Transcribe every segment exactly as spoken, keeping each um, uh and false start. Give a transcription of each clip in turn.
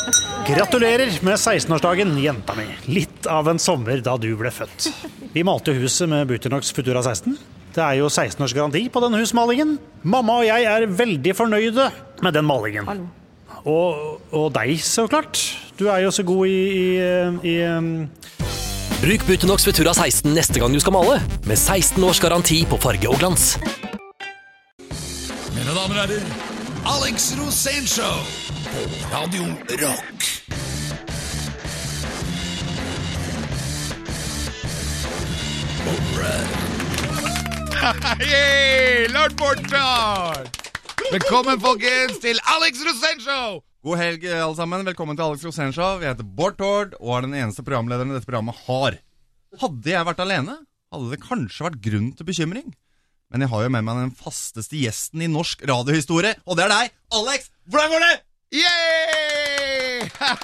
Gratulerer med seksten-årsdagen, jenta mi. Litt av en sommer da du ble født. Vi malte huset med Butonox Futura seksten. Det er jo seksten års garanti på den husmalingen. Mamma og jeg er veldig fornøyde med den malingen. Hallo. Og, og deg, så klart. Du er jo så god i... i, i um... Bruk Butonox Futura seksten neste gang du skal male, med seksten års garanti på farge og glans. Mine damer og herrer, Alex Rosénshow på Radio Rock. Hei, Lord Bortard! Velkommen, folkens, til Alex Rosénshow! God helg, alle sammen. Velkommen til Alex Rosénshow. Vi heter Bård Tord, og er den eneste programlederen dette programmet har. Hadde jeg vært alene, hadde det kanskje vært grunn til bekymring. Men jeg har jo med meg den fasteste gjesten i norsk radiohistorie, og det er deg, Alex! Hvordan går det? Yay!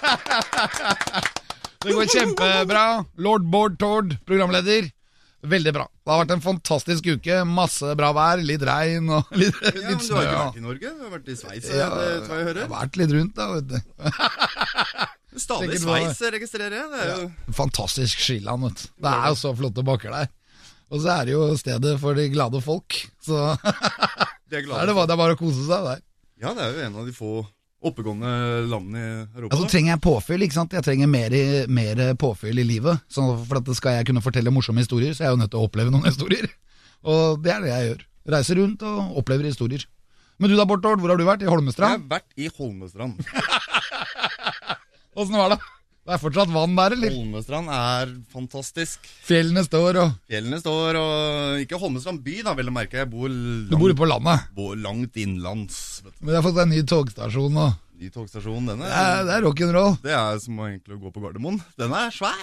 Det går kjempebra. Lord Bård Tord, programleder. Veldig bra. Det har vært en fantastisk uke. Masse bra vær, litt regn og litt, Ja, litt men du snø. har ikke Ja. vært i Norge, du har vært i Sveits, Ja, det tror jeg jeg jeg hører. har vært litt rundt da, vet du. Stadig Sikkert Sveits registrerer jeg, det er jo... Fantastisk skiland, vet du. Det er jo så flotte bakker der. Og så er det jo stedet for de glade folk. Så De er glade. er det, bare, det er bare å kose seg der. Ja, det er jo en av de få oppegående landene i Europa. Altså trenger jeg påfyll, ikke sant? Jeg trenger mer, i- mer påfyll i livet. Så for at skal jeg kunne fortelle morsomme historier, så er jeg jo nødt til å oppleve noen historier. Og det er det jeg gjør. Reiser rundt og opplever historier. Men du da, Bård Tord, hvor har du vært? I Jeg har Holmestrand? vært i Holmestrand. Hvordan var det? Det er fortsatt vann der, eller? Holmestrand er fantastisk. Fjellene står og... Fjellene står, og ikke Holmestrand by da, vel å merke. Jeg bor langt, Du bor på landet. bor langt innlands. Vet du. Men jeg har fått en ny togstasjon og... I togstasjonen, denne. Det er, det er rock'n'roll. Det er som å egentlig gå på Gardermoen. Den er svær.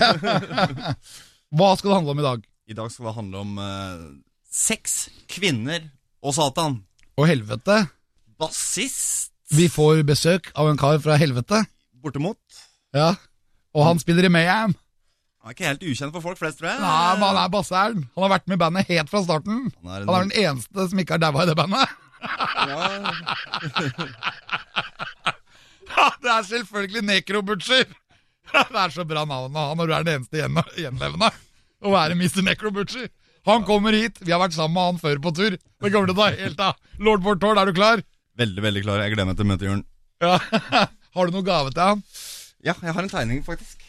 Hva skal det handle om i dag? I dag skal det handle om eh, sex, kvinner og Satan. Og helvete. Bassist, Vi får besøk av en kar fra helvete. bortimot. Ja. Og han spiller i Mayhem. Han er ikke helt ukjent for folk flest, tror jeg. Nei, men han er basseren. Han har vært med i bandet helt fra starten. Han er en- Han er den eneste som ikke har daua i det bandet. Ja, Ja, det er selvfølgelig Necrobutcher. Det er så bra navn av han, når du er den eneste igjen, gjenlevende. Å være mister Necrobutcher. Han kommer hit. Vi har vært sammen med han før på tur. Det kommer til å ta helt av. Lord Bård Tord, er du klar? veldig, veldig klar. Jeg gleder meg til å møte Jørn. Ja. Har du noe gave til han? Ja, jeg har en tegning, faktisk.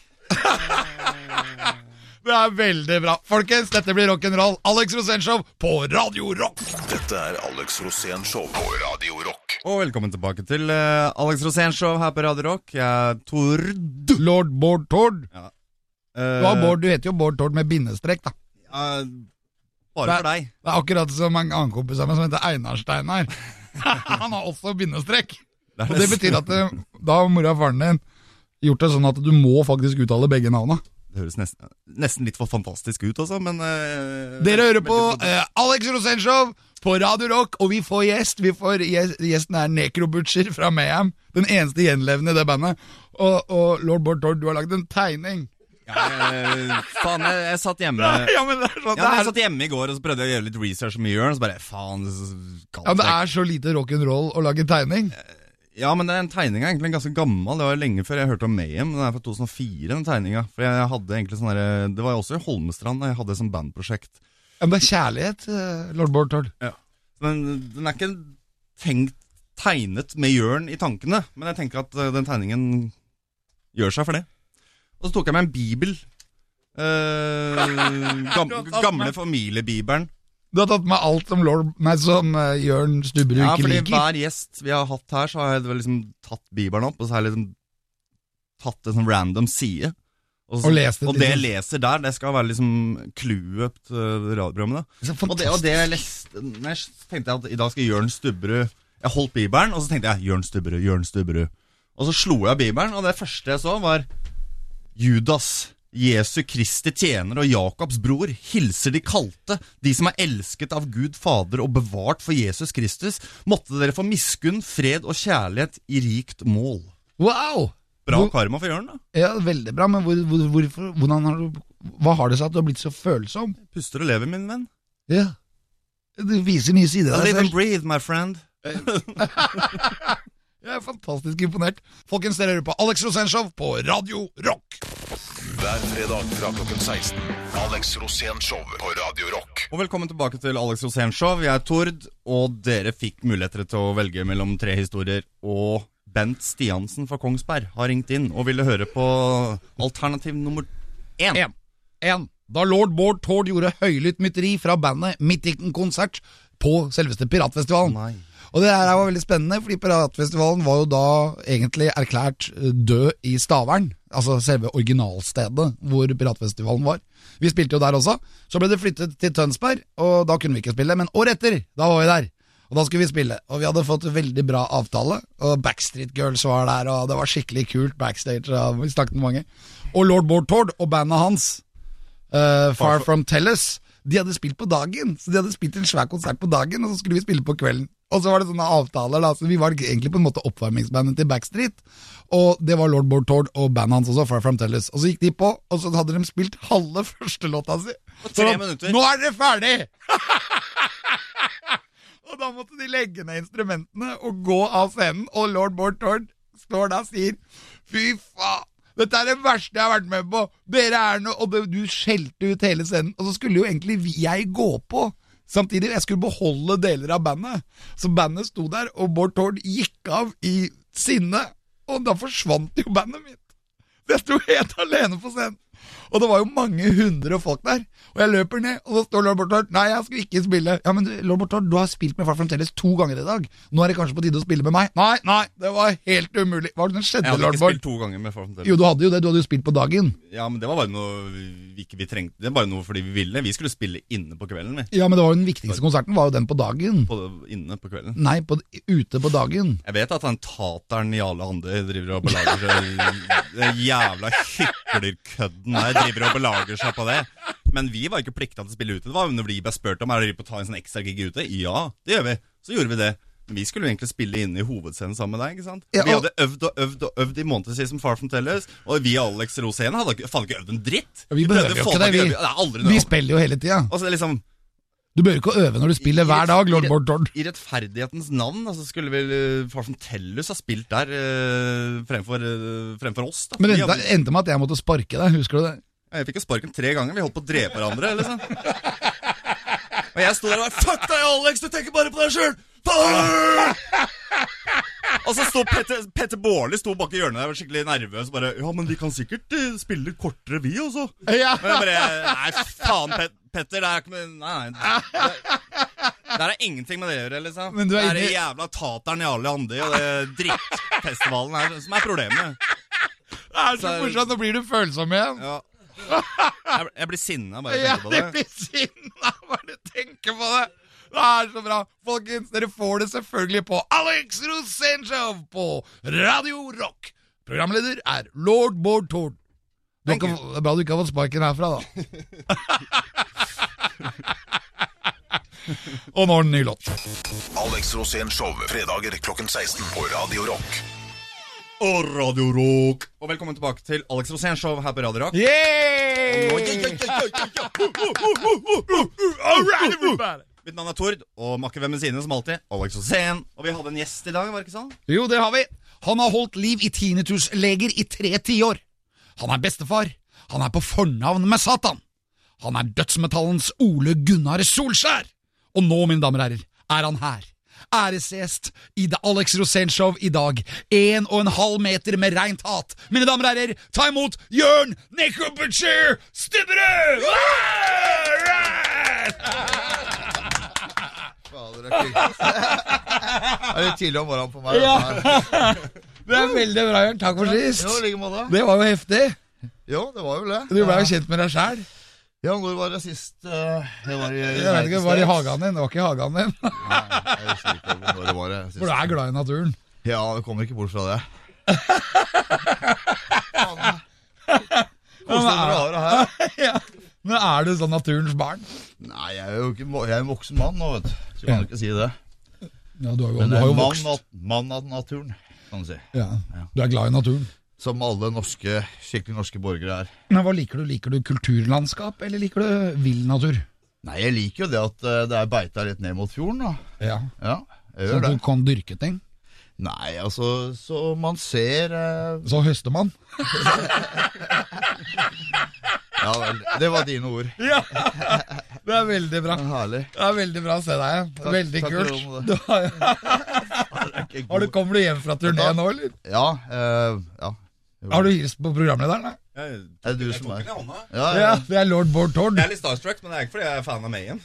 Det er veldig bra. Folkens, dette blir rock'n'roll. Alex Rosénshow på Radio Rock. Dette er Alex Rosénshow på Radio Rock. Og velkommen tilbake til uh, Alex Rosénshow her på Radio Rock. Jeg er Tord. Lord Bård Tord. Ja. Du, har Bård, du heter jo Bård Tord med bindestrek, da. Uh, bare for deg. Det er akkurat som en annen kompis av meg som heter Einar Steinar. Han har også bindestrek. Det er Og det betyr at det, da har mora og faren din gjort det sånn at du må faktisk uttale begge navnene. Det høres nesten, nesten litt for fantastisk ut også, men... Uh, Dere hører på veldig- eh, Alex Rosénshow på Radio Rock, og vi får gjest. Vi får gjest, Gjesten er Necrobutcher fra Mayhem, den eneste gjenlevende i det bandet. Og, og Lord Bård Tord, du har lagd en tegning. Ja, jeg, faen, jeg, jeg satt hjemme... Ja, men det er sånn, Ja, det men jeg er, satt hjemme i går, og så prøvde jeg å gjøre litt research med Jørn, og så bare, faen, det er så kaldt. ja, det er så lite rock'n'roll å lage tegning. Ja, men den tegningen er egentlig ganske gammel. Det var lenge før jeg hørte om Mayhem. Den er fra to tusen og fire, den tegningen. For jeg hadde egentlig sånn der... Det var jo også i Holmestrand, jeg hadde et sånt bandprosjekt. Ja, men det er kjærlighet, eh, Lord Bård Tord. Ja. Den, den er ikke tenkt tegnet med Jørn i tankene, men jeg tenker at uh, den tegningen gjør seg for det. Og så tok jeg meg en bibel. Uh, gam, gamle familiebibelen. Du har tatt med alt som, Lord, nei, som uh, Jørn Stubberud Ja, ikke fordi liker. hver gjest vi har hatt her, så har jeg vel liksom tatt bibelen opp, og så har jeg liksom tatt en sånn random side. Og, så, Og lest det og det jeg liksom. leser der, det skal være liksom clouet til radioprogrammet. Så Og det, og det jeg leste, når jeg tenkte at i dag skal Jørn Stubberud... Jeg holdt bibelen, og så tenkte jeg, Jørn Stubberud, Jørn Stubberud. Og så slo jeg bibelen, og det første jeg så var Judas, Jesu Kristi tjener og Jakobs bror, hilser de kalte, de som er elsket av Gud Fader og bevart for Jesus Kristus. Måtte dere få miskunn, fred og kjærlighet i rikt mål. Wow! Bra Hvor- karma for Jørn, da. Ja, veldig bra, men hvor, hvor, hvorfor, hvordan har du, hva har det seg at du har blitt så følsom? Puster og lever, min venn. Ja. Du viser nye sider av Live deg and selv. breathe, my friend. Jeg er fantastisk imponert. Folkens, dere hører på Alex Rosénshow på Radio Rock. Hver fredag fra klokken seksten. Alex Rosénshow på Radio Rock. Og velkommen tilbake til Alex Rosénshow. Jeg er Tord, og dere fikk muligheter til å velge mellom tre historier. Og Bent Stiansen fra Kongsberg har ringt inn og ville høre på alternativ nummer én. En. En. Da Lord Bård Tord gjorde høylytt mytteri fra bandet midt i en konsert på selveste Piratfestivalen. Nei. Og det her var veldig spennende, fordi Piratfestivalen var jo da egentlig erklært død i Stavern, altså selve originalstedet hvor Piratfestivalen var. Vi spilte jo der også, så ble det flyttet til Tønsberg, og da kunne vi ikke spille, men året etter, da var vi der, og da skulle vi spille. Og vi hadde fått veldig bra avtale, og Backstreet Girls var der, og det var skikkelig kult backstage, og vi snakket med mange. Og Lord Bård Tord og bandet hans, uh, Far From Tellus, de hadde spilt på dagen, så de hadde spilt en svær konsert på dagen, og så skulle vi spille på kvelden. Og så var det sånne avtaler da, så vi var egentlig på en måte oppvarmingsbandet til Backstreet, og det var Lord Bård Tord og bandet hans også, Far From Tellus. Og så gikk de på, og så hadde de spilt halve første låta si. Og tre minutter. Nå er dere ferdig! Og da måtte de legge ned instrumentene og gå av scenen, og Lord Bård Tord står da og sier, fy faen, dette er det verste jeg har vært med på, dere er noe, og du skjelte ut hele scenen, og så skulle jo egentlig jeg gå på, samtidig, jeg skulle beholde deler av bandet. Så bandet sto der, og Bård Tord gikk av i sinne, og da forsvant jo bandet mitt. Jeg sto helt alene på scenen. Og det var jo mange hundre folk der. Og jeg løper ned, og da står Lord Bård Tord, nei, jeg skal ikke spille. Ja, men Lord Bård Tord, du har spilt med Far From Tellus to ganger i dag. Nå er det kanskje på tide å spille med meg. Nei, nei, det var helt umulig. Hva var det som skjedde, Lord Bård? Jeg hadde ikke spilt to ganger med Far From Tellus. Jo, du hadde jo det, du hadde jo spilt på dagen. Ja, men det var bare noe vi ikke vi trengte. Det var bare noe fordi vi ville. Vi skulle spille inne på kvelden. Vi. Ja, men det var jo den viktigste konserten, var jo den på dagen. På, inne på kvelden. Nei, på, ute på dagen. Jeg vet at han tateren Jarle Hande driver og belager seg. Den jævla hyklerkødden der driver og belager seg på det. Men vi var ikke pliktet til å spille ute. Det var når vi ble spurt om er det på å ta en sånn ekstra gig ute. Ja, det gjør vi. Så gjorde vi det. Men vi skulle jo egentlig spille inn i hovedscenen sammen med deg, ikke sant? Ja, og... Vi hadde øvd og øvd og øvd i månedsvis som Far From Tellus, og vi og Alex Rosén hadde ikke, faen ikke øvd en dritt. Ja, vi behøver jo ikke det, vi, det er aldri noe. Vi spiller jo hele tiden. Og så er det liksom... Du bør ikke øve når du spiller hver dag, Lord Bård Tord. I rettferdighetens navn, altså skulle vel uh, Far From Tellus ha spilt der uh, fremfor, uh, fremfor oss, da. Men det endte, endte med at jeg måtte sparke deg, husker du det? Jeg fikk jo sparken tre ganger, vi holdt på å drepe hverandre, liksom. Og jeg stod der og var, fuck deg Alex, du tenker bare på deg selv! Og så stod Petter, Petter Bårli stod bak i hjørnet der og var skikkelig nervøs og bare, ja, men de kan sikkert uh, spille litt kortere vi også. Ja. Men jeg bare, nei, faen Pet Petter, det er ikke med, nei, nei, det, det er ingenting med det å gjøre, liksom. Men du er det er det jævla tateren i alle andre, og det drittfestivalen her, som er problemet. Det er så morsomt, nå blir du følsom igjen. Ja. Jeg, jeg blir sinna bare å tenke på det. Ja, jeg blir sinna bare å tenke på det. Det er så bra. Folkens, dere får det selvfølgelig på Alex Rosénshow på Radio Rock. Programleder er Lord Bård Tord. Det er bra du ikke har fått sparken herfra, da. Og nå er det en ny låt. Alex Rosénshow, fredager klokken seksten på Radio Rock. Og Radio Rock. Og velkommen tilbake til Alex Rosénshow her på Radio Rock. Yeah! Alright, everybody! Mitt navn er Tord, og makker ved med sine som alltid, Alex Rosén. Og vi hadde en gjest i dag, var det ikke sånn? Jo, det har vi. Han har holdt liv i tinnitusleger i tre tiår. Han er bestefar. Han er på fornavn med Satan. Han er dødsmetallens Ole Gunnar Solskjær. Og nå, mine damer og herrer, er han her. Æresgjest i The Alex Rosénshow i dag. En og en halv meter med rent hat. Mine damer og herrer, ta imot Jørn Necrobutcher Stubberud! Det er litt tidlig om morgenen på meg. Ja. Det er veldig bra, Jørn. Takk for sist. Jo, like måte. Det var jo heftig. Jo, det var jo det. Du ble jo kjent med deg selv. Ja, når var det sist? Uh, jeg var i, jeg vet ikke, var det i hagen din? Det var ikke i hagen din. Nei, jeg husker ikke når det var det sist. For du er glad i naturen. Ja, det kommer ikke bort fra det. Hvordan dere har det her? Ja. Men er du sånn naturens barn? Nei, jeg er jo ikke, jeg er en voksen mann nå, vet du. Så kan du ikke si det. Ja, du har jo, Men du har jo mann, vokst. mann av naturen, kan du si. Ja, du er glad i naturen. Som alle norske, skikkelig norske borgere er. Men hva liker du? Liker du kulturlandskap, eller liker du vill natur? Nei, jeg liker jo det at uh, det er beita litt ned mot fjorden, da. Ja. Ja, jeg Så gjør det. du kan dyrke ting? Nei, altså, så man ser eh, Så høster man. Ja vel, det var dine ord. Ja, det er veldig bra. Herlig. Det er veldig bra å se deg. Veldig takk kult. for Du har, det. har du, kommer du hjem fra turné nå, eller? Ja, eh, ja. Har du hilst på programlederen, da? Er det du som er? Ja, Ja, ja. det er lord Bård Tord. Jeg er litt starstruck, men det er ikke fordi jeg er fan av Mayhem.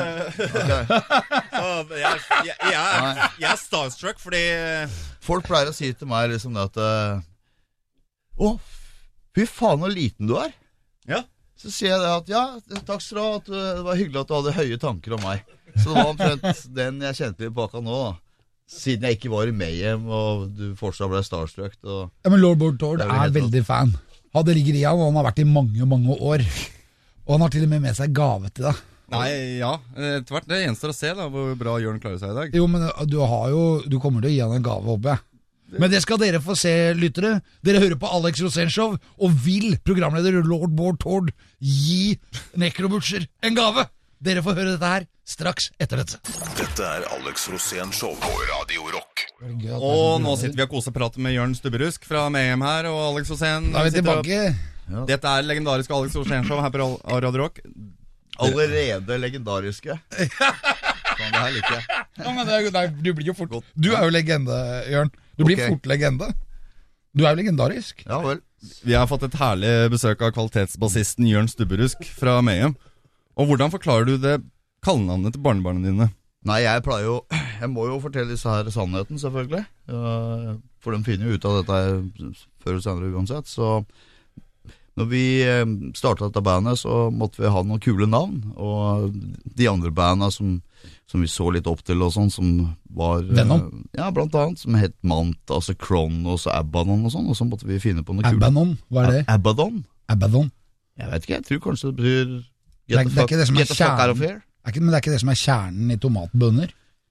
Ok. jeg, jeg, jeg, er, jeg er starstruck fordi Folk pleier å si til meg liksom det at eh, Å, fy faen hvor liten du er. Ja. Så sier jeg det at ja, takk skal du ha, at du, det var hyggelig at du hadde høye tanker om meg. Så det var omtrent den jeg kjente litt på akkurat nå da. Siden jeg ikke var i Mayhem, og du fortsatt ble starstruck. Og Ja, men lord Bård Tord Det er er, jo helt veldig fan. Han det ligger i han, og han har vært i mange, mange år. Og han har til og med med seg gave til deg. Nei, ja. Etter hvert. Det gjenstår å se da hvor bra Jørn klarer seg i dag. Jo, men du har jo Du kommer til å gi han en gave, håper jeg. Men det skal dere få se, lyttere. Dere hører på Alex Rosénshow, og vil programleder lord Bård Tord gi Necrobutcher en gave? Dere får høre dette her straks etter dette. Dette er Alex Rosénshow på Radio Rock. Og nå sitter vi og koser prater med Jørn Stubberusk fra Mayhem her, og Alex Rosén. Da er vi sitter og- tilbake. Dette er legendariske Alex Rosénshow her på Radio Rock. allerede legendariske. Sånn, det her liker jeg. Ja, men det er, nei, du blir jo fort Du er jo legende, Jørn. Du blir Ok. fort legende. Du er jo legendarisk. Ja vel. Vi har fått et herlig besøk av kvalitetsbassisten Jørn Stubberusk fra Mayhem. Og hvordan forklarer du det kallenavnet til barnebarna dine? Nei, jeg pleier jo Jeg må jo fortelle disse her sannheten, selvfølgelig. Ja, for de finner jo ut av dette her før eller senere uansett. Så når vi startet dette bandet, så måtte vi ha noen kule navn. Og de andre bandene som, som vi så litt opp til og sånn, som var Venom? Ja, blant annet. Som het Manta, altså Kronos og Abaddon og sånn. Og så måtte vi finne på noe kult. Abaddon, hva er det? Abaddon? Abaddon. Jeg vet ikke, jeg tror kanskje det betyr Det er- Get det the er fuck, ikke det som er get the fuck out of kjernen. here. Er ikke, men det er ikke det som er kjernen i tomatbønner?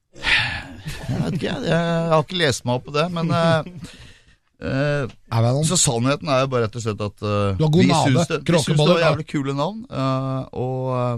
Jeg vet ikke, jeg, jeg har ikke lest meg opp på det, men eh, eh, Abaddon. Så sannheten er jo bare rett og slett at eh, Du har god vi nave, syns det, vi syns det kråkeboller, var da. jævlig kule navn, eh, og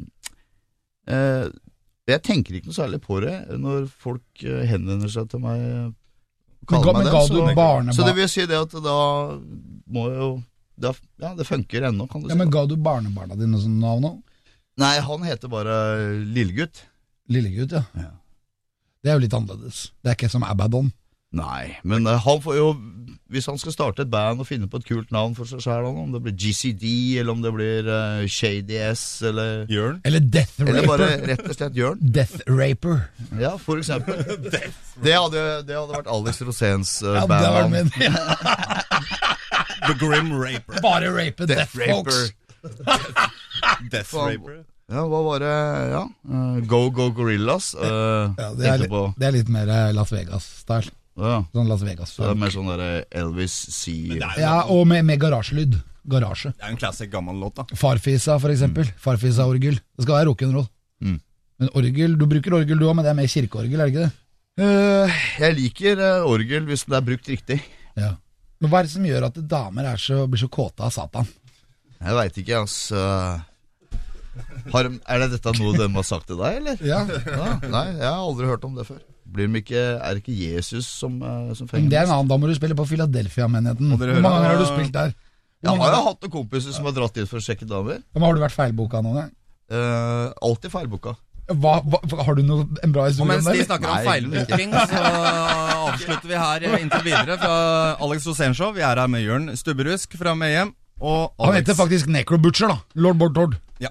eh, eh, jeg tenker ikke noe særlig på det når folk eh, henvender seg til meg og Men kaller ga, meg men det. ga du Så, barnebarn så det vil si det at da må jeg jo da, Ja, det funker ennå, kan du Ja, men si. ga du barnebarna dine sånn navn òg? Nei, han heter bare Lillegutt. Lillegutt, ja. Ja. Det er jo litt annerledes. Det er ikke som Abaddon. Nei, men eh, han får jo hvis han skal starte et band og finne på et kult navn for seg selv, om det blir G C D, eller om det blir uh, Shady S, eller, Jørn? Eller Death Raper. eller bare rett og slett Jørn. Death Raper. Ja, for eksempel. Det hadde, det hadde vært Alex Roséns uh, Ja, det var bandnavn. min. The Grim Raper. Bare rape Death, Death Raper. folks. Death Faen. Raper. Ja, hva var det? Ja, uh, Go Go Gorillas. Uh, Ja, det, er, tenkte litt- på. det er litt mer eh, Las Vegas-style. Ja, Sånn Las Vegas. så det er mer sånn der Elvis C. Ja, og med, med garasjelyd. Garasje. Det er en classic gammel låt da. Farfisa, for eksempel. Farfisa-orgel. Det skal være rock'n'roll. Mm. Men orgel, du bruker orgel du òg, men det er mer kirkeorgel, er det ikke det? Uh, jeg liker uh, orgel hvis det er brukt riktig. Ja. Men hva er det som gjør at damer er så, blir så kåte av Satan? Jeg vet ikke, ass. Uh, har, de- er det dette noe de har sagt til deg, eller? Ja, Ja, nei, jeg har aldri hørt om det før. Blir de ikke, er det ikke Jesus som, uh, som men fenger? det er en annen. Da må du spille på Philadelphia-menigheten. Og Hvor dere mange hører- ganger har du spilt der? Hvor Jeg mange har jo ganger- hatt noen kompiser som har dratt dit for å sjekke damer. Men har du vært feilboka noen gang? Uh, alltid feilboka. Hva, hva, har du noe, en bra Og historie mens om det? de eller? snakker om Nei. feilbooking, så avslutter vi her inntil videre fra Alex Rosénshow. Vi er her med Jørn Stubberusk fra Mayhem. Og Han Alex heter faktisk Necrobutcher, da. Lord Bård Tord. Ja.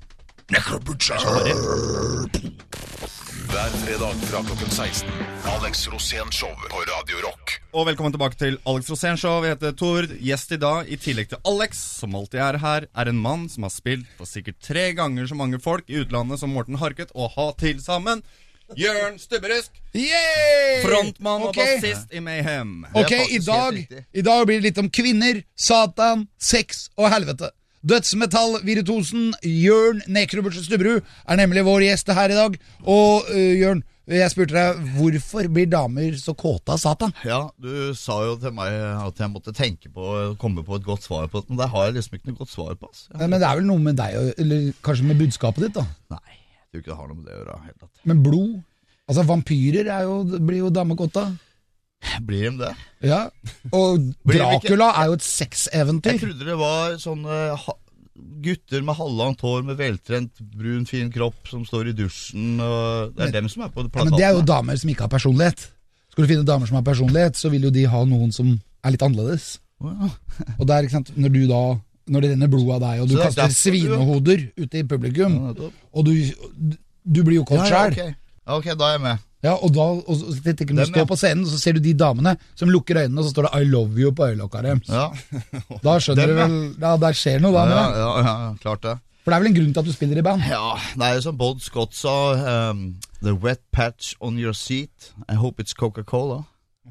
Hver fredag fra klokken seksten. Alex Rosénshow på Radio Rock. Og velkommen tilbake til Alex Rosénshow. Vi heter Tord. Gjest i dag, i tillegg til Alex, som alltid er her, er en mann som har spilt for sikkert tre ganger så mange folk i utlandet som Morten Harket og ha til sammen. Jørn Stubberusk, Yay! frontmann og Ok. bassist i Mayhem. Ok, Det er faktisk i dag, helt riktig. i dag blir det litt om kvinner, Satan, sex og helvete. Dødsmetall-virtuosen Jørn Necrobutcher Stubberud er nemlig vår gjest her i dag. Og uh, Jørn, jeg spurte deg, hvorfor blir damer så kåte av Satan? Ja, du sa jo til meg at jeg måtte tenke på å komme på et godt svar på det, men det har jeg liksom ikke noe godt svar på. ass. Ja. Nei, Men det er vel noe med deg, og- eller kanskje med budskapet ditt da. Nei, jeg tror ikke det har noe med det å gjøre. Helt tatt. Men blod, altså vampyrer er jo, blir jo damer kåte av. Blir de det? Ja, og Blir de ikke- Dracula er jo et sexeventyr. Jeg trodde det var sånne ha gutter med halvlangt hår, med veltrent, brun, fin kropp, som står i dusjen, og det er dem som er på Ja, plakaten. men det er jo damer som ikke har personlighet. Skal du finne damer som har personlighet, så vil jo de ha noen som er litt annerledes. Å, ja. Og det er, ikke sant, når du da, når det renner blod av deg, og du Så det er kaster derfor du- svinehoder ute i publikum, Ja, nettopp. og du, du blir jo kåt Ja, ja, selv. ok. Ja, ok, da er jeg med. Ja, og da, og så, tenker du, når du Dem, står ja. på scenen, så ser du de damene som lukker øynene, og så står det I love you på øyelokka deres. Ja, Da skjønner Dem, du ja. vel, ja, der skjer noe da ja, med ja, det. ja, ja, klart det. For det er vel en grunn til at du spiller i band. Ja, det er jo som Bod Scott sa, um, the wet patch on your seat, I hope it's Coca-Cola.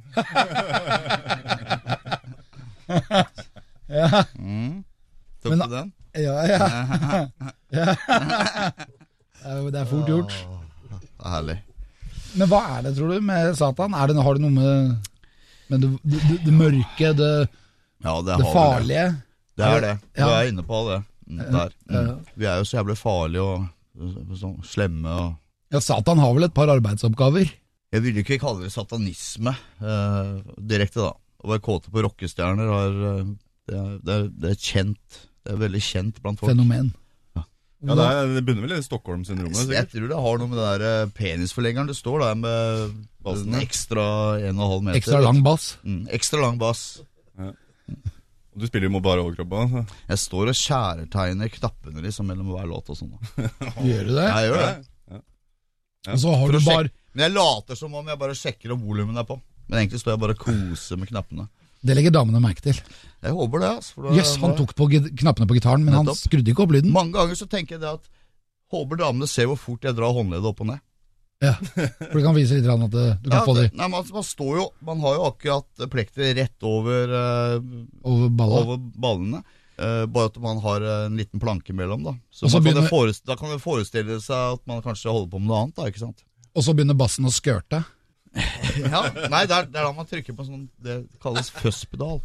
Ja, Mm. Tok Men- du den? ja, ja. ja. Ja, det er fort gjort. Det er herlig. Men hva er det, tror du, med Satan? Er det, har det noe med, med det, det, det mørke, det, Ja, det, det har vel det. farlige? Det er det. Du Ja. er inne på det. Mm, der. Mm. Vi er jo så jævlig farlige og uh, sånn slemme og Ja, Satan har vel et par arbeidsoppgaver. Jeg vil ikke kalle det satanisme eh, direkte, da. Å være kåte på rockestjerner har, eh, det, er, det, er, det er kjent. Det er veldig kjent blant folk. Fenomen. Ja, det, er, det bunner vel i Stockholm-syndromet. Jeg sikkert. tror det har noe med det der eh, penisforlengeren. Det står der med Bassen, den ja. ekstra en og en halv meter. Ekstra lang bass. Mm, ekstra lang bass. Og du spiller jo mot bare overkropp også, så. Jeg står og skjæretegner knappene liksom mellom hver låt og sånn. da. Gjør du det? Jeg gjør det. Og så har For du å bare, Men jeg later som om jeg bare sjekker om volumen er på. Men egentlig står jeg bare og koser med knappene. det legger damene merke til. Jeg håper det. altså. For da- Jøss, han tok på gi- knappene på gitaren, men han Nettopp. skrudde ikke opp lyden. Mange ganger så tenker jeg det at håper damene ser hvor fort jeg drar håndleddet opp og ned. Ja, for det kan vise litt grann at det, du kan Ja, få det det, nei, man, man står jo Man har jo akkurat plekter rett over uh, over balla. Over ballene. Eh, bare at man har en liten planke mellom, da. Så Og så man kan begynner- det forestille, da kan det forestille seg at man kanskje holder på med noe annet, da, ikke sant? Og så begynner bassen å skørte. Ja, Nei, det er, det er da man trykker på sånn det kalles fuzz-pedal.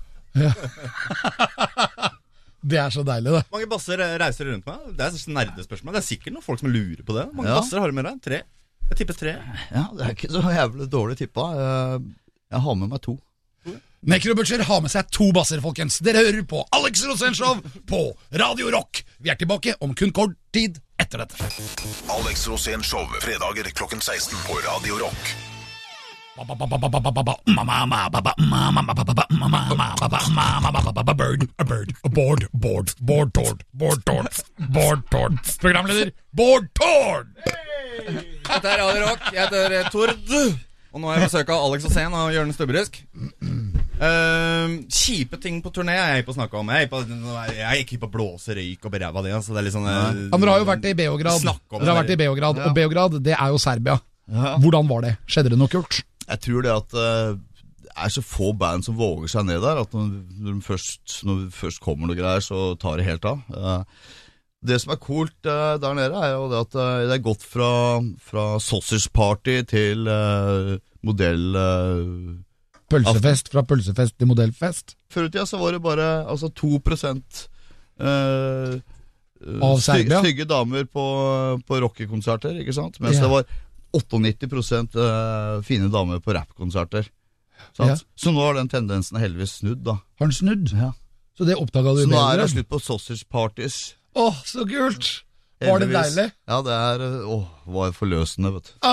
Det er så deilig, det. Mange basser reiser rundt med. Det er et nerdespørsmål. Det er sikkert noen folk som lurer på det. Mange Ja. basser har du med deg? Tre? Jeg tipper tre. Ja, det er ikke så jævlig dårlig tippa. Eh, Jeg har med meg to. Necrobutcher har med seg to basser, folkens. Dere hører på Alex Rosénshow på Radio Rock. Vi er tilbake om kun kort tid etter dette. Alex Rosén Show, fredager klokken seksten på Radio Rock. Bird, a bird, a board, board, board, tord, board, tord, board, tord. Programleder Bård Tord! Dette er Radio Rock. Jeg heter Tord. Og nå har jeg besøk av Alex Rosén og Jørgen Stubberusk. Uh, kjipe ting på turné er jeg på å snakke om. Jeg er, på, jeg er ikke på blåse røyk og beræva det. Altså det er litt sånn, uh, Ja, dere har jo vært i Beograd. Snakk om Dere har det. vært i Beograd, og Beograd, det er jo Serbia. Ja. Hvordan var det? Skjedde det noe kult? Jeg tror det at eh, det er så få band som våger seg ned der, at når, når, de først, når det først kommer noe greier, så tar det helt av. Eh, det som er kult eh, der nede, er jo det at eh, det er gått fra, fra sausage party til eh, modell... eh, Pølsefest fra pølsefest til modellfest? Før i tida så var det bare altså, to prosent eh, Av sty- Serbia? stygge damer på, på rockekonserter, ikke sant? Mens Ja. det var åttiåtte prosent eh, fine damer på rappkonserter. Sant? Ja. Så nå har den tendensen heldigvis snudd, da. Har den snudd? Ja. Så det oppdaga du i Så nå er det Beograd? slutt på sausage parties. Åh, så kult! Var det Heldigvis. deilig? Ja, det er eh, Åh, var forløsende, vet du.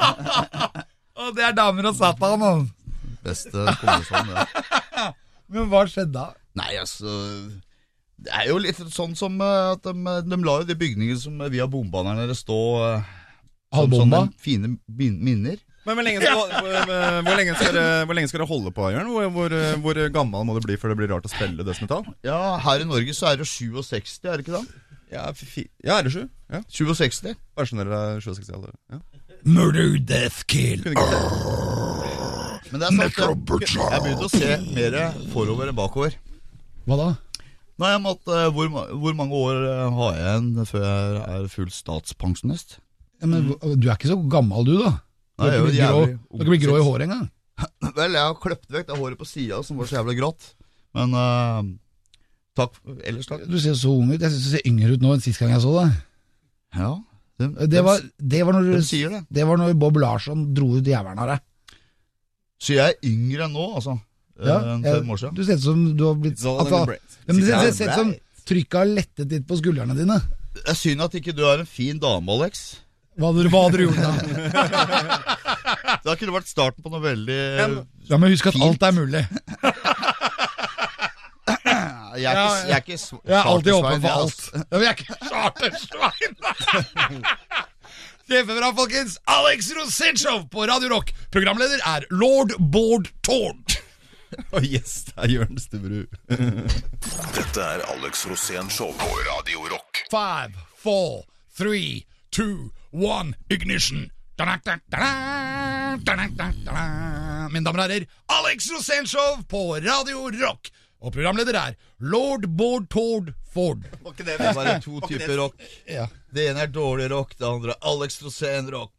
Åh, det er damer og satan, mann. Beste kombinasjon, ja. Men hva skjedde da? Nei, altså det er jo litt sånn som eh, at de, de la jo de bygningene som vi har bomba der nede stå eh, som Halvbomba? sånne fine min- minner. Men hvor lenge, skal, hvor, hvor, lenge skal det, hvor lenge skal det holde på, Jørgen? Hvor, hvor, hvor gammel må det bli før det blir rart å spille dødsmetall? Ja, her i Norge så er det sekstisju, er det ikke det? Ja, fi, ja er det sju? Ja. sekstisju. Bare skjønner dere sekstisju år. Ja. Murder, death, kill. Kunne ikke det. Men det er sant, jeg, jeg begynte å se mer forover enn bakover. Hva da? Nei, jeg måtte, hvor, ma- hvor mange år eh, har jeg igjen før jeg er full statspensjonist? Ja, men du er ikke så gammel, du, da. Du Nei, har jeg er ikke jo blitt grå, jævlig du har ikke blitt grå i ung. håret engang. Vel, jeg har kløpt vekk det håret på siden som var så jævlig grått. Men eh, takk, ellers takk. Du ser så ung ut. Jeg synes du ser yngre ut nå enn sist gang jeg så deg. Ja, de, Det var, det var, når, de du, sier det. det var når Bob Larsson dro ut jævelen av deg. Så jeg er yngre nå, altså. Ja, enn jeg, fem år siden. du ser ut som du har blitt It's all in altså, the brain. ja, men Det ser, It's ser ut som trykket har lettet litt på skuldrene dine. Det er synd at ikke du er en fin dame, Alex. Hva hadde du, hva hadde du gjort da? Det kunne vært starten på noe veldig... Ja, men husk at alt er mulig. Jeg er ikke, jeg er ikke sv- Jeg er alltid åpen chartersvein, for jeg, alt. ass. Ja, men jeg er ikke chartersvein. Kjempebra, folkens. Alex Rosenshov på Radio Rock. Programleder er Lord Bård Tårn. Og gjest er Jørn Stubberud. Dette er Alex Rosén Show på Radio Rock. Five, four, three, two, one, ignition. Mine damer og herrer, Alex Rosenshov på Radio Rock. Og programleder er Lord Bård Tord Ford. Var ikke det Det er bare to typer rock. Ja. Det ene er dårlig rock, det andre er Alex Rosén-rock.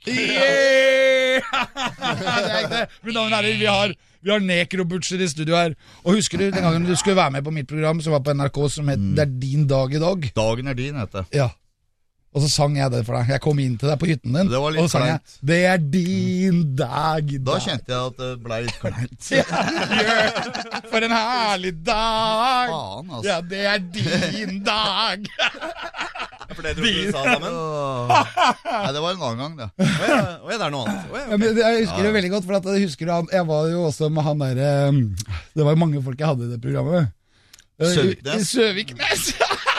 Yeah! Det er ikke det. Mine damer og herrer, vi har, vi har Nekrobutcher i studio her. Og husker du den gangen du skulle være med på mitt program som var på N R K, som het Det er din dag i dag? Dagen er din, heter det. Ja. Og så sang jeg det for deg. Jeg kom inn til deg på hytten din, Det var litt og så sang jeg kleint. Det er din dag i dag. Da kjente jeg at det ble litt kleint. Ja, for en herlig dag. Faen, altså. Ja, det er din dag. For det trodde du sa sammen? Åh. Nei, det var en annen gang, det. Åja, åja, det er noe annet. Åja, Ja, men jeg husker det veldig godt, for at jeg husker han, jeg var jo også med han der um, det var jo mange folk jeg hadde i det programmet. Eh, Søviknes. Søviknes.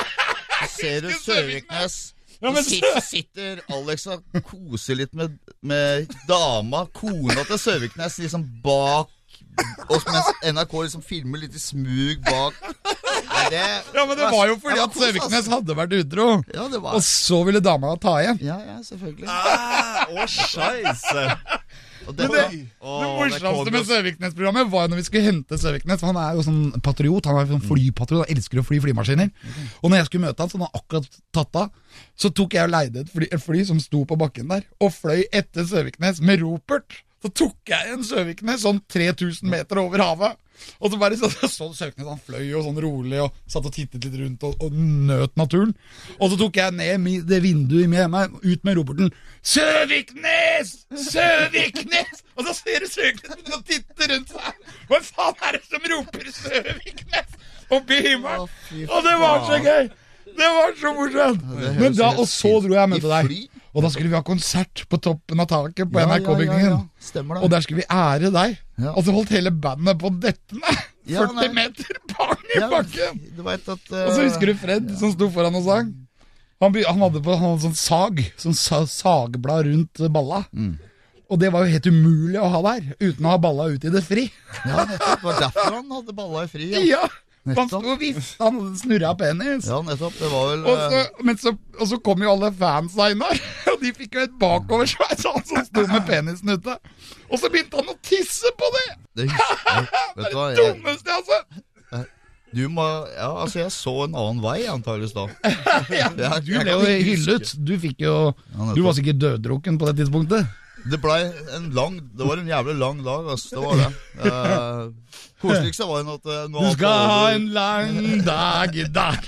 Ser du Søviknes? Ja, men Så sitter, sitter Alex og koser litt med, med dama, kona til Søviknes, liksom bak oss, mens N R K liksom filmer litt i smug bak. Nei, det, Ja, men det var jo fordi det var at kos, Søviknes ass. hadde vært utro, Ja, det var og så ville dama ta igjen. Ja, ja, selvfølgelig. Ah, å, scheisse. Og Men dette- det, Åh, det morsomste kom med jo- Søviknes-programmet var jo når vi skulle hente Søviknes, for han er jo sånn patriot, han er sånn flypatriot, han elsker å fly flymaskiner. Og når jeg skulle møte han, så hadde han akkurat tatt av, så tok jeg og leide et fly, et fly som sto på bakken der, og fløy etter Søviknes med ropert. Så tok jeg en Søviknes sånn tre tusen meter over havet. Og så bare så, så Søviknes, han fløy jo sånn rolig og satt og tittet litt rundt og, og nøt naturen. Og så tok jeg ned mi- det vinduet med meg, ut med roperten Søviknes! Søviknes! Og så ser du Søviknes begynne å titte rundt seg. Hva faen er det som roper Søviknes oppe i himmelen? Å, fy Og det var så faen. gøy! Det var så morsomt! det høres Men da, helt og så dro jeg og møtte I deg. fly? Og da skulle vi ha konsert på toppen av taket på Ja, N R K-bygningen. ja, ja, ja. Stemmer det. Og der skulle vi ære deg. Ja. Og så holdt hele bandet på dettene. Ja, førti nei. meter bang i Ja, bakken. du vet at uh, Og så husker du Fred som sto foran og sang. Han, be- han hadde på han hadde sånn sag, sånn sa, sagblad rundt balla. Mm. Og det var jo helt umulig å ha der, uten å ha balla ut i det fri. Ja, nettopp. Det var derfor han hadde balla i fri. Ja, Ja, Han Nettopp. sto og vifta, han snurra penis. ja nettopp. Det var vel Og så, eh, men så, og så kom jo alle fansa inn der, og de fikk jo et bakoversveis, han som sto med penisen ute. Og så begynte han å tisse på det! det husker, Vet du hva, Det jeg, dummeste jeg har sett! du må Ja, altså, jeg så en annen vei, antageligvis da. Ja, Jeg- du jeg ble kan jo ikke hyllet. huske. Du fikk jo nettopp. Du var sikkert døddrukken på det tidspunktet. Det blei en lang Det var en jævlig lang dag, altså. Det var det. Uh, Koseligste var jo at uh, nå Du alt skal var ha over. en lang dag i dag.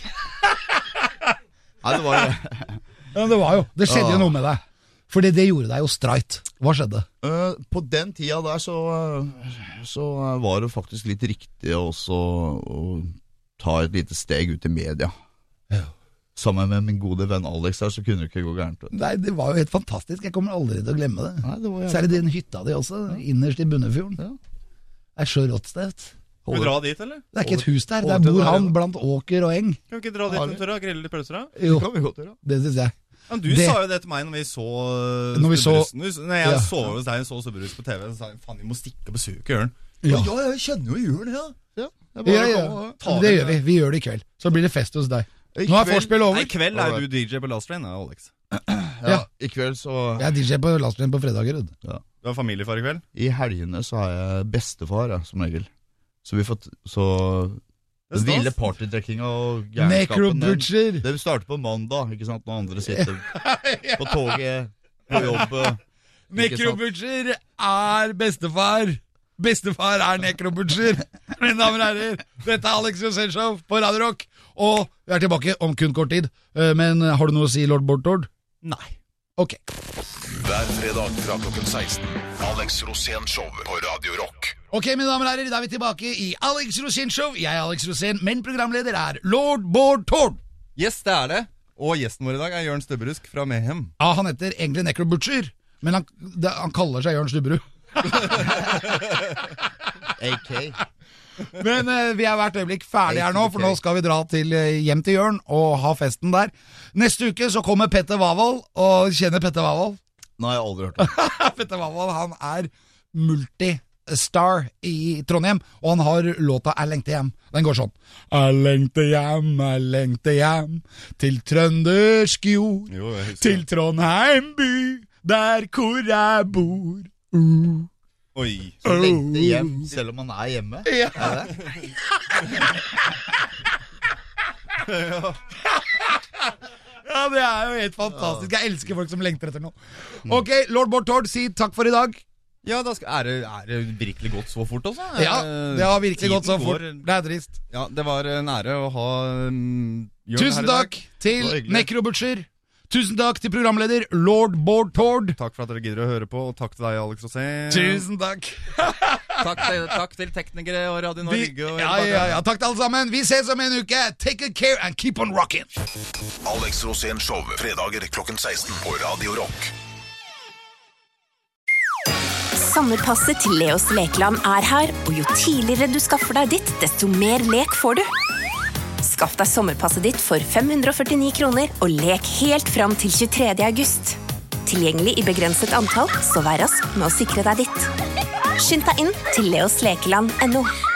Nei, det var Ja, det var jo Det skjedde jo Ja. noe med deg. For det, det gjorde deg jo streit. Hva skjedde? uh, På den tida der så uh, Så uh, var det faktisk litt riktig også å ta et lite steg ut i media. Ja. Sammen med min gode venn Alex her, så kunne det ikke gå gærent. Nei, det var jo helt fantastisk. Jeg kommer aldri til å glemme det. Nei, det var jævlig. Særlig den hytta di også, innerst i Bunnefjorden. Ja. Det er så rått sted. Skal vi dra dit, eller? Det er ikke et hus der. Over Der til bor der, han ja. blant åker og eng. Kan vi ikke dra dit en tur og grille litt pølser, da? Jo, Kan vi godt gjøre. det syns jeg. Ja, men du Det- sa jo det til meg når vi så uh, Når vi så- Stubberus. Når jeg Ja. så hos deg og så Stubberus på T V, så sa jeg faen, vi må stikke og besøke Jørn. Ja, Ja, jeg kjenner jo Jørn, ja. ja. det er bare ja, å ja. komme og ta Det med gjør vi. Vi gjør det i kveld. Så blir det fest hos deg. I Nå er kveld- vorspiel Nei, over. I kveld er jo du D J på Last Train, da, Alex. Ja, i kveld så Jeg er D J på lastbilen på fredager. vet du. Du har familiefar i kveld? I helgene så er jeg bestefar, jeg, som regel. Så vi får t så Det er den ville stas. partydrekkinga og gærenskapen, den, Necrobutcher. det starter på mandag, ikke sant? Når andre sitter på toget, på jobb. ikke sant? Necrobutcher er bestefar. Bestefar er Necrobutcher. Mine damer og herrer, dette er Alex Rosenshov på Radio Rock. Og vi er tilbake om kun kort tid. Eh, Men har du noe å si, lord Bård Tord? Nei. Ok. Hver fredag fra klokken seksten. Alex Rosén Show på Radio Rock. Ok, mine damer og herrer, da er vi tilbake i Alex Rosén Show. Jeg er Alex Rosén, men programleder er Lord Bård Tord. Yes, det er det. Og gjesten vår i dag er Jørn Stubberusk fra Mayhem. Ja, han heter egentlig Necro Butcher, men han, det, han kaller seg Jørn Stubberud. A K. Men eh, vi er hvert øyeblikk ferdig her nå, for nå skal vi dra til, eh, hjem til Jørn og ha festen der. Neste uke så kommer Petter Wavold, og kjenner Petter Wavold? Nå har jeg aldri hørt det. Petter Wavold, han er multistar i Trondheim, og han har låta Jeg lengter hjem. Den går sånn: Jeg lengter hjem, jeg lengter hjem, til trøndersk jord, Jo, jeg husker til Trondheim by, der hvor jeg bor. Uh. Oi. Så lengter hjem, selv om man er hjemme. Ja. Er det? Ja, det er jo helt fantastisk. Jeg elsker folk som lengter etter noe. Ok, Lord Bård Tord, si takk for i dag. Ja, da skal, er, det, er det virkelig gått så fort også? Ja, det har virkelig Tiden gått så fort. går- Det er trist. Ja, det var en ære å ha um, Jørn her Tusen i dag. takk Det til var hyggelig. Necro Butcher. Tusen takk til programleder Lord Bård Tord. Takk for at dere gidder å høre på, og takk til deg, Alex Rosén. Tusen takk. Takk til, takk til teknikere og Radio Vi, Norge. Og ja, ja, ja, takk til alle sammen. Vi ses om en uke. Take good care and keep on rocking. Alex Rosén Show, fredager klokken seksten på Radio Rock. Sommerpasset til Leos Lekeland er her, og jo tidligere du skaffer deg ditt, desto mer lek får du. Skaff deg sommerpasset ditt for fem hundre og førtini kroner, og lek helt fram til tjuetredje august. Tilgjengelig i begrenset antall, så vær rask med å sikre deg ditt. Skynd deg inn til leoslekeland punktum no.